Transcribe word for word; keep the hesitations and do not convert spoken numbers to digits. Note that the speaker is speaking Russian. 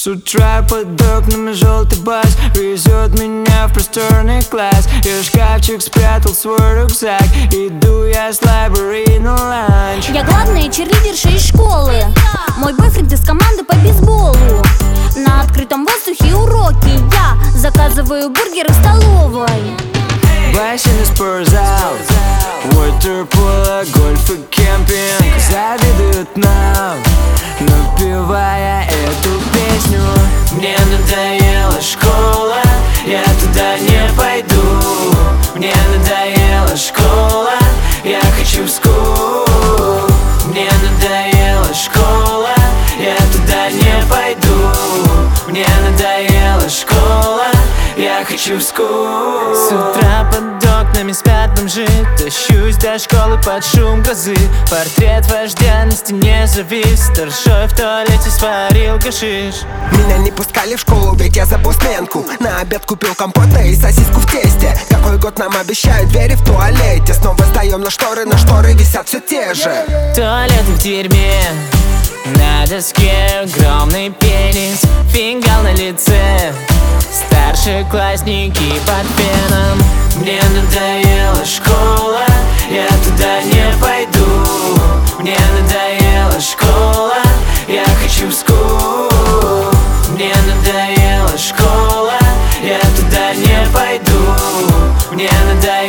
С утра под окнами желтый бас везет меня в просторный класс. Я в шкафчик спрятал свой рюкзак. Иду я с library на ланч. Я главная черлидерша из школы. Мой бойфренд из команды по бейсболу. На открытом воздухе уроки. Я заказываю бургеры в столовой. Бассейн и спортзал, waterpolo, гольф и кемпинг завидуют нам, напевая эту песню. Мне надоела школа, я туда не пойду. Мне надоела школа, я хочу в скул. Мне надоела школа, я туда не пойду. Мне надоела школа, я хочу в скул. С утра под окнами спят бомжи. Тащусь до школы под шум грозы. Портрет вождя на стене завис. Старшой в туалете сварил гашиш. Меня не пускали в школу, ведь я забыл сменку. На обед купил компота и сосиску в тесте. Какой год нам обещают двери в туалете. Снова сдаем на шторы, на шторы висят все те же. Туалеты в дерьме. На доске огромный пенис. Фингал на лице. Старшеклассники под феном. Мне надоела школа, я туда не пойду. Мне надоела школа, я хочу в скул. Мне надоела школа, я туда не пойду. Мне надоела